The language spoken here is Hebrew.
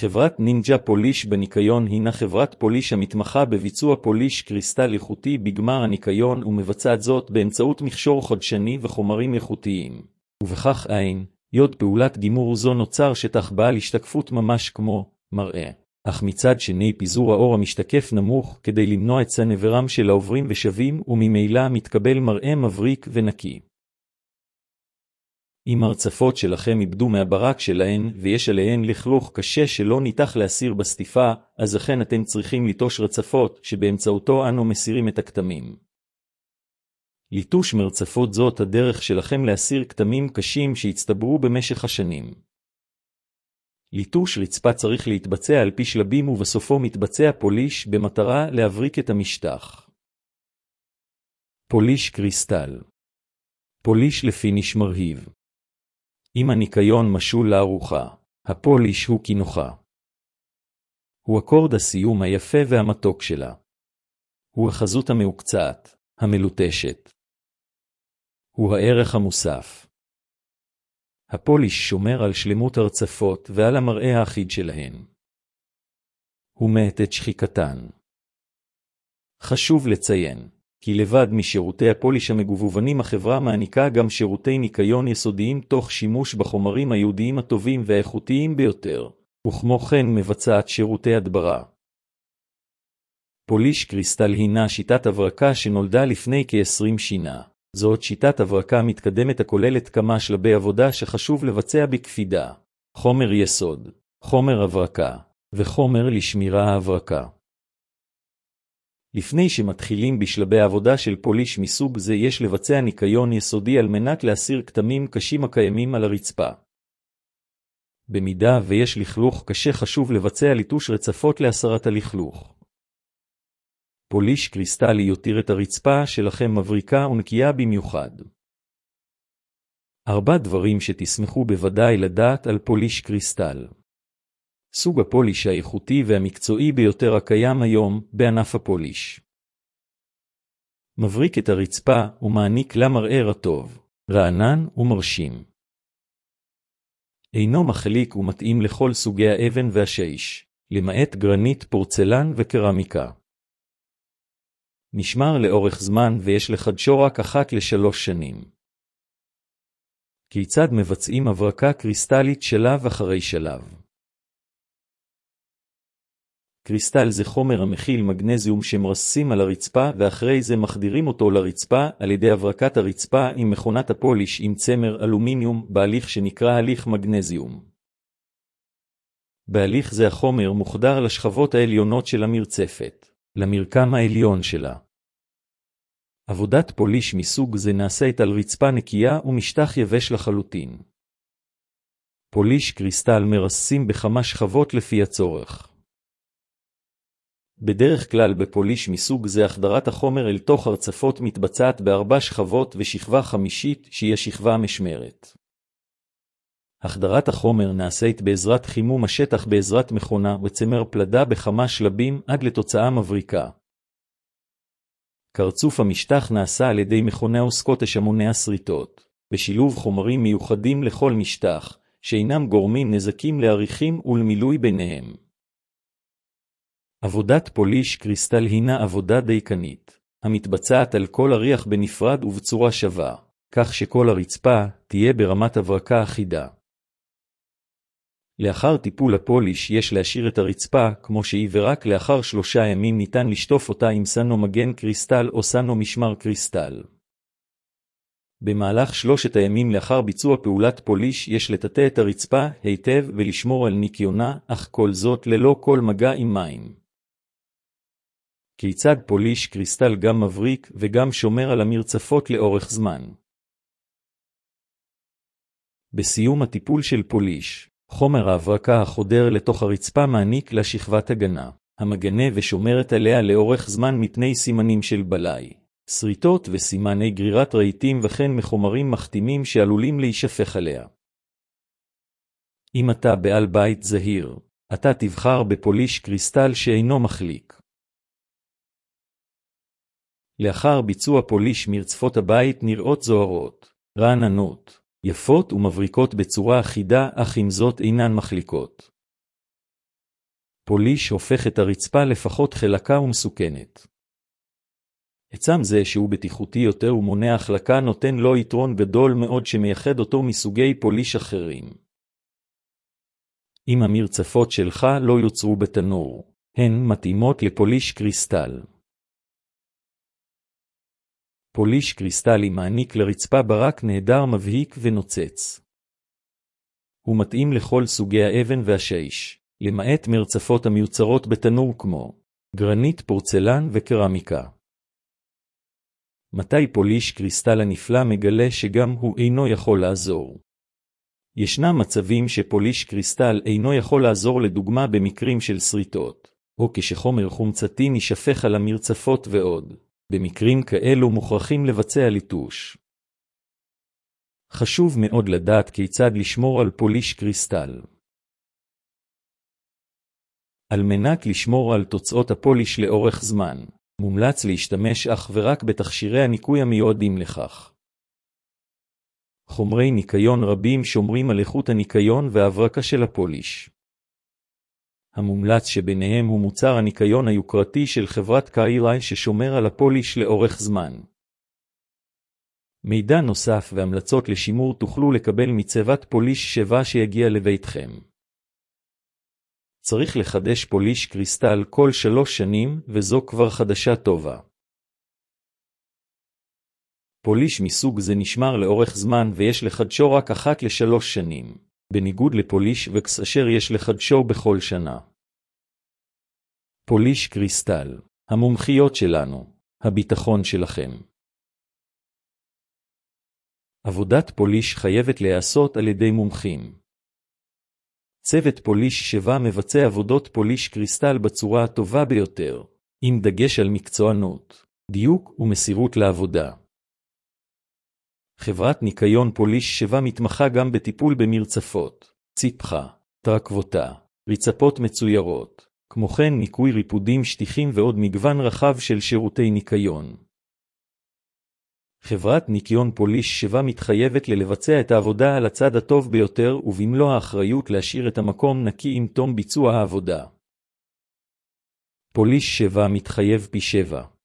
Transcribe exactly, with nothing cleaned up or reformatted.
חברת נינג'ה פוליש בניקיון הינה חברת פוליש המתמחה בביצוע פוליש קריסטל איכותי בגמר הניקיון ומבצעת זאת באמצעות מכשור חדשני וחומרים איכותיים. ובכך אין, יוד פעולת גימור זו נוצר שטח בעל השתקפות ממש כמו מראה. אך מצד שני פיזור האור המשתקף נמוך כדי למנוע את סנברם של העוברים ושבים וממילא מתקבל מראה מבריק ונקי. אם הרצפות שלכם איבדו מהברק שלהן ויש עליהן לכלוך קשה שלא ניתח להסיר בסטיפה, אז אכן אתם צריכים ליטוש רצפות שבאמצעותו אנו מסירים את הכתמים. ליטוש מרצפות זאת הדרך שלכם להסיר כתמים קשים שהצטברו במשך השנים. ליטוש רצפה צריך להתבצע על פי שלבים ובסופו מתבצע פוליש במטרה להבריק את המשטח. פוליש קריסטל. פוליש לפיניש מרהיב. אם הניקיון משול לארוחה, הפוליש הוא כינוחה. הוא אקורד הסיום היפה והמתוק שלה. הוא החזות המעוקצעת, המלוטשת. הוא הערך המוסף. הפוליש שומר על שלמות הרצפות ועל המראה האחיד שלהן. הוא מעט את שחיקתן. חשוב לציין, כי לבד משירותי הפוליש המגוונים החברה מעניקה גם שירותי ניקיון יסודיים תוך שימוש בחומרים היהודיים הטובים והאיכותיים ביותר, וכמו כן מבצעת שירותי הדברה. פוליש קריסטל הינה שיטת הברקה שנולדה לפני כ-עשרים שנה. זאת שיטת הברקה מתקדמת הכוללת כמה שלבי עבודה שחשוב לבצע בקפידה. חומר יסוד, חומר הברקה, וחומר לשמירה ההברקה. לפני שמתחילים בשלבי העבודה של פוליש מסוג זה יש לבצע ניקיון יסודי על מנת להסיר כתמים קשים הקיימים על הרצפה. במידה ויש לכלוך קשה חשוב לבצע ליטוש רצפות להסרת הלכלוך. פוליש קריסטלי יותיר את הרצפה שלכם מבריקה ונקייה במיוחד. ארבע דברים שתשמחו בוודאי לדעת על פוליש קריסטל. סוג הפוליש האיכותי והמקצועי ביותר הקיים היום בענף הפוליש. מבריק את הרצפה ומעניק לה מראה רטוב, רענן ומרשים. אינו מחליק ומתאים לכל סוגי האבן והשיש, למעט גרנית, פורצלן וקרמיקה. נשמר לאורך זמן ויש לחדשו רק אחת לשלוש שנים. כיצד מבצעים הברקה קריסטלית שלב אחרי שלב? קריסטל זה חומר המכיל מגנזיום שמרססים על הרצפה ואחרי זה מחדירים אותו לרצפה על ידי הברקת הרצפה עם מכונת הפוליש עם צמר אלומיניום בהליך שנקרא הליך מגנזיום. בהליך זה החומר מוחדר לשכבות העליונות של המרצפת, למרקם העליון שלה. עבודת פוליש מסוג זה נעשית על רצפה נקייה ומשטח יבש לחלוטין. פוליש קריסטל מרססים בכמה שכבות לפי הצורך. בדרך כלל בפוליש מסוג זה החדרת החומר אל תוך הרצפות מתבצעת בארבע שכבות ושכבה חמישית שהיא השכבה המשמרת. החדרת החומר נעשית בעזרת חימום השטח בעזרת מכונה וצמר פלדה בכמה שלבים עד לתוצאה מבריקה. קרצוף המשטח נעשה על ידי מכוני הסקוטש המוני הסריטות, בשילוב חומרים מיוחדים לכל משטח, שאינם גורמים נזקים לעריכים ולמילוי ביניהם. עבודת פוליש קריסטל הינה עבודה דייקנית, המתבצעת על כל אריח בנפרד ובצורה שווה, כך שכל הרצפה תהיה ברמת הברקה אחידה. לאחר טיפול הפוליש יש להשאיר את הרצפה כמו שהיא ורק לאחר שלושה ימים ניתן לשטוף אותה עם סנו מגן קריסטל או סנו משמר קריסטל. במהלך שלושת הימים לאחר ביצוע פעולת פוליש יש לטאטא את הרצפה היטב ולשמור על ניקיונה, אך כל זאת ללא כל מגע עם מים. כיצד פוליש קריסטל גם מבריק וגם שומר על המרצפות לאורך זמן. בסיום הטיפול של פוליש, חומר ההברקה החודר לתוך הרצפה מעניק לה שכבת הגנה, המגנה ושומרת עליה לאורך זמן מפני סימנים של בלאי, שריטות וסימני גרירת רהיטים וכן מחומרים מחתימים שעלולים להישפך עליה. אם אתה בעל בית זהיר, אתה תבחר בפוליש קריסטל שאינו מחליק. לאחר ביצוע פוליש מרצפות הבית נראות זוהרות, רעננות, יפות ומבריקות בצורה אחידה, אך עם זאת אינן מחליקות. פוליש הופך את הרצפה לפחות חלקה ומסוכנת. עצם זה שהוא בטיחותי יותר ומונע החלקה נותן לו יתרון גדול מאוד שמייחד אותו מסוגי פוליש אחרים. אם המרצפות שלך לא יוצרו בתנור, הן מתאימות לפוליש קריסטל. פוליש קריסטלי מעניק לרצפה ברק נהדר מבהיק ונוצץ. הוא מתאים לכל סוגי האבן והשיש, למעט מרצפות המיוצרות בתנור כמו גרנית, פורצלן וקרמיקה. מתי פוליש קריסטל הנפלא מגלה שגם הוא אינו יכול לעזור? ישנם מצבים שפוליש קריסטל אינו יכול לעזור, לדוגמה במקרים של שריטות, או כשחומר חומצתי נשפך על המרצפות ועוד. במקרים כאלו מוכרחים לבצע ליטוש. חשוב מאוד לדעת כיצד לשמור על פוליש קריסטל. על מנת לשמור על תוצאות הפוליש לאורך זמן, מומלץ להשתמש אך ורק בתכשירי הניקוי המיועדים לכך. חומרי ניקיון רבים שומרים על איכות הניקיון והברקה של הפוליש. המומלץ שביניהם הוא מוצר הניקיון היוקרתי של חברת קיילי ששומר על הפוליש לאורך זמן. מידע נוסף והמלצות לשימור תוכלו לקבל מצוות פוליש שבע שיגיע לביתכם. צריך לחדש פוליש קריסטל כל שלוש שנים, וזו כבר חדשה טובה. פוליש מסוג זה נשמר לאורך זמן ויש לחדשו רק אחת לשלוש שנים, בניגוד לפוליש וקס אשר יש לחדשו בכל שנה. פוליש קריסטל, המומחיות שלנו, הביטחון שלכם. עבודת פוליש חייבת להיעשות על ידי מומחים. צוות פוליש שבע מבצע עבודות פוליש קריסטל בצורה הטובה ביותר, עם דגש על מקצוענות, דיוק ומסירות לעבודה. חברת ניקיון פוליש שבע מתמחה גם בטיפול במרצפות, ציפחה, תרכבותה, רצפות מצוירות, כמו כן ניקוי ריפודים, שטיחים ועוד מגוון רחב של שירותי ניקיון. חברת ניקיון פוליש שבע מתחייבת לבצע את העבודה על הצד הטוב ביותר ובמלוא האחריות להשאיר את המקום נקי עם תום ביצוע העבודה. פוליש שבע מתחייב פי שבע.